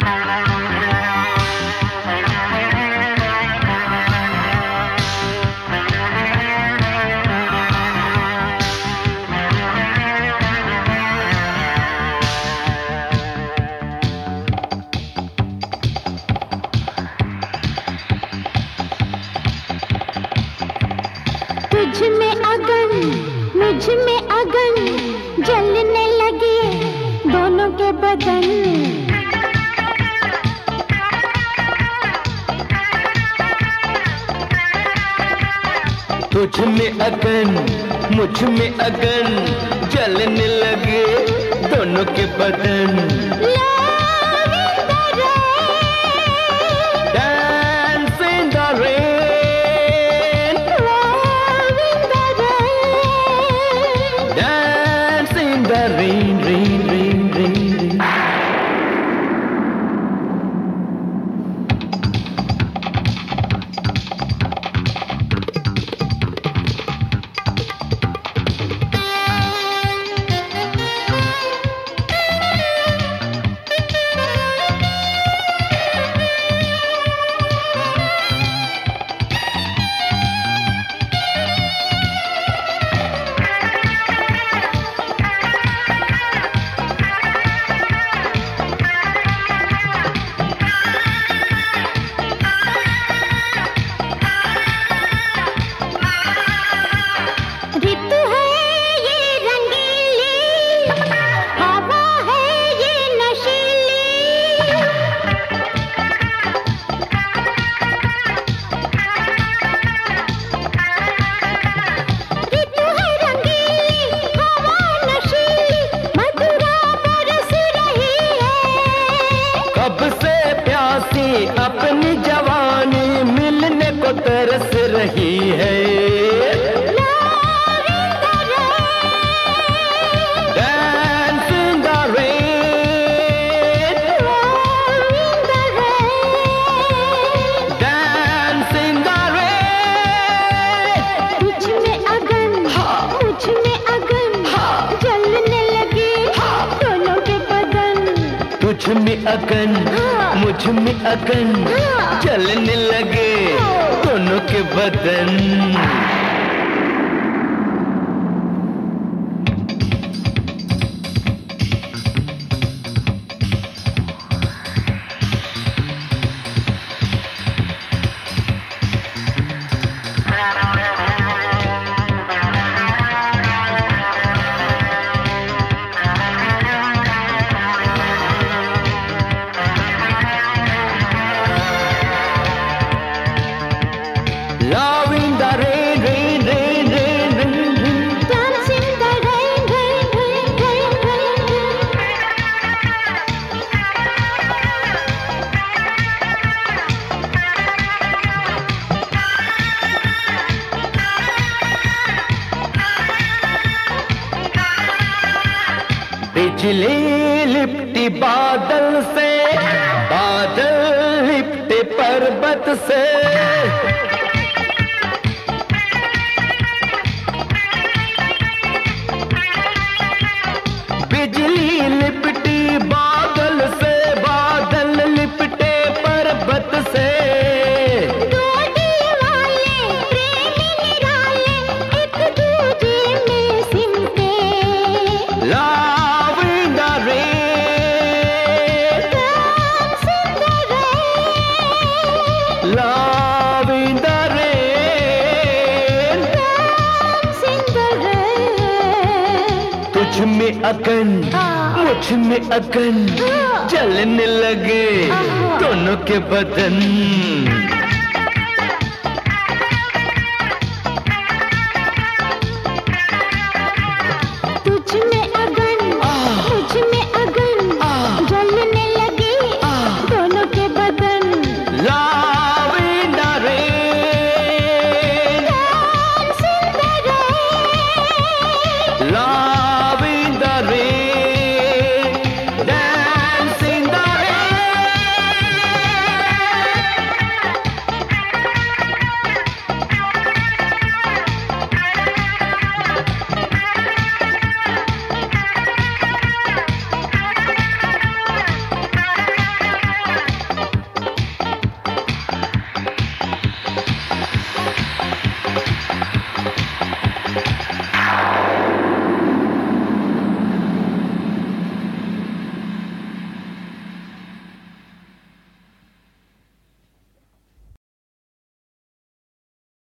तुझ में अगन मुझ में अगन जलने लगे दोनों के बदन। तुझ में अगन मुझ में अगन जलने लगे दोनों के बदन। Rain, rain, rain, rain, rain. अपनी जवानी मिलने को तरस रही है। Dance in the rain, dance in the rain. तुझ में अगन मुझ में अगन जलने लगे दोनों के बदन। तुझ में अगन मुझ में अगन जलने लगे दोनों के बदन। Love in the rain, rain, rain, rain, rain, rain. Dance in the rain, rain, rain, rain, rain, बिजली लिपटी बादल से, बादल लिपटे पर्वत से। बिजली लिपटी बादल से, बादल लिपटे पर्वत से। दो दीवाने प्रेमी निराले एक दूजे में सिमटे। Love in the rain, Dance in the rain, love in the rain. dance in the rain. तुझ में अगन मुझ में अगन जलने लगे दोनों के बदन।